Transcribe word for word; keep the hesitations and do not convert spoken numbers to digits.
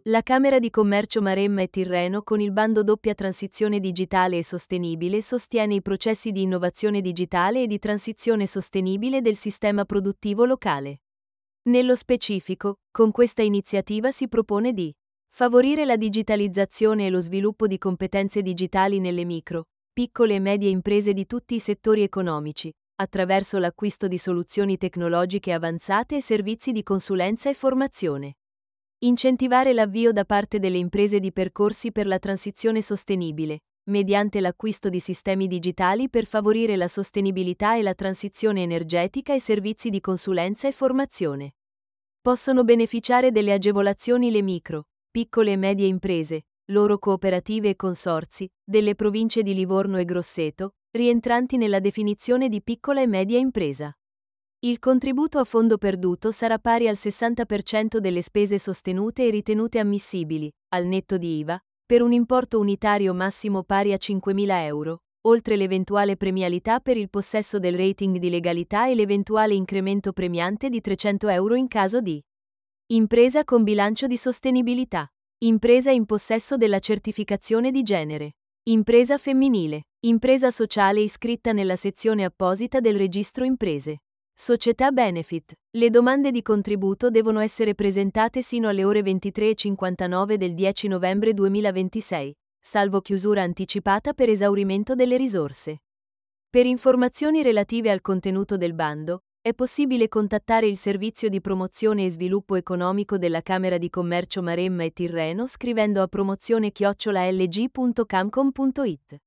La Camera di Commercio Maremma e Tirreno con il bando Doppia Transizione Digitale e Sostenibile sostiene i processi di innovazione digitale e di transizione sostenibile del sistema produttivo locale. Nello specifico, con questa iniziativa si propone di favorire la digitalizzazione e lo sviluppo di competenze digitali nelle micro, piccole e medie imprese di tutti i settori economici, attraverso l'acquisto di soluzioni tecnologiche avanzate e servizi di consulenza e formazione. Incentivare l'avvio da parte delle imprese di percorsi per la transizione sostenibile, mediante l'acquisto di sistemi digitali per favorire la sostenibilità e la transizione energetica e servizi di consulenza e formazione. Possono beneficiare delle agevolazioni le micro, piccole e medie imprese, loro cooperative e consorzi, delle province di Livorno e Grosseto, rientranti nella definizione di piccola e media impresa. Il contributo a fondo perduto sarà pari al sessanta per cento delle spese sostenute e ritenute ammissibili, al netto di I V A, per un importo unitario massimo pari a cinquemila euro, oltre l'eventuale premialità per il possesso del rating di legalità e l'eventuale incremento premiante di trecento euro in caso di impresa con bilancio di sostenibilità, impresa in possesso della certificazione di genere, impresa femminile, impresa sociale iscritta nella sezione apposita del registro imprese. Società Benefit. Le domande di contributo devono essere presentate sino alle ore ventitré e cinquantanove del dieci novembre duemilaventisei, salvo chiusura anticipata per esaurimento delle risorse. Per informazioni relative al contenuto del bando, è possibile contattare il Servizio di Promozione e Sviluppo Economico della Camera di Commercio Maremma e Tirreno scrivendo a promozione chiocciola l g punto camcom punto it.